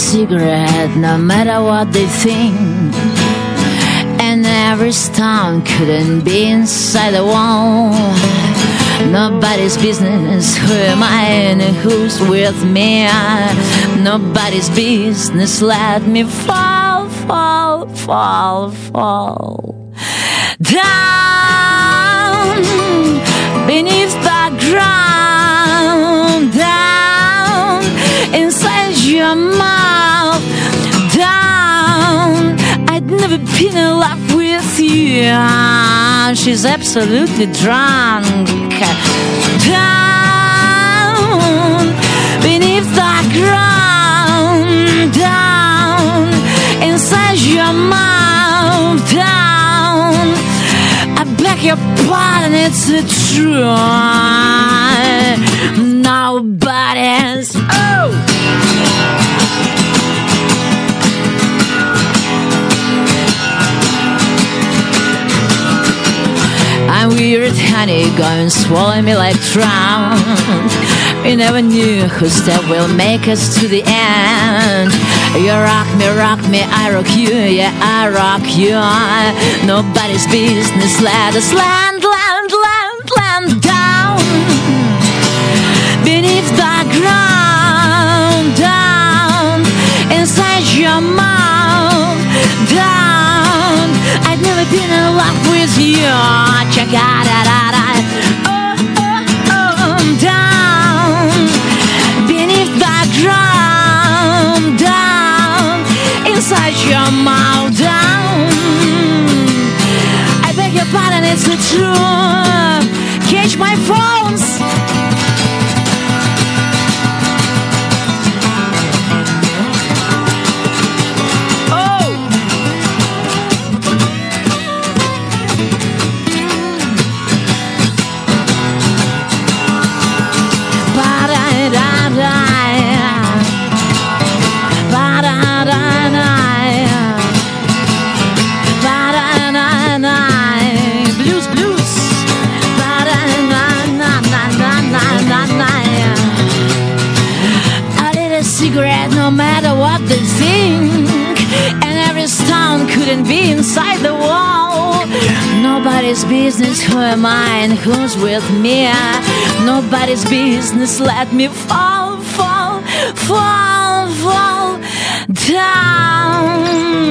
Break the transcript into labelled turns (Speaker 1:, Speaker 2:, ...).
Speaker 1: cigarette, no matter what they think. And every stone couldn't be inside the wall. Nobody's business, who am I and who's with me? Nobody's business, let me fall, fall, fall, fall down beneath the ground, down inside your mouth, down. I'd never been in love with you. She's absolutely drunk. Down beneath the ground, down inside your mouth, down. I beg your pardon, it's the truth. Nobody's. Oh! I'm weird, honey, go and swallow me like trout. We never knew whose step will make us to the end. You rock me, I rock you, yeah, I rock you. Nobody's business, let us land, land, land, land down beneath the ground, down inside your mouth, down. I'd never been in love with you. Check out that, oh, oh, oh, down beneath the ground, down inside your mouth, down. I beg your pardon, it's the truth. Catch my phones. Cigarette, no matter what they think, and every stone couldn't be inside the wall. Nobody's business, who am I and who's with me? Nobody's business, let me fall, fall, fall, fall down.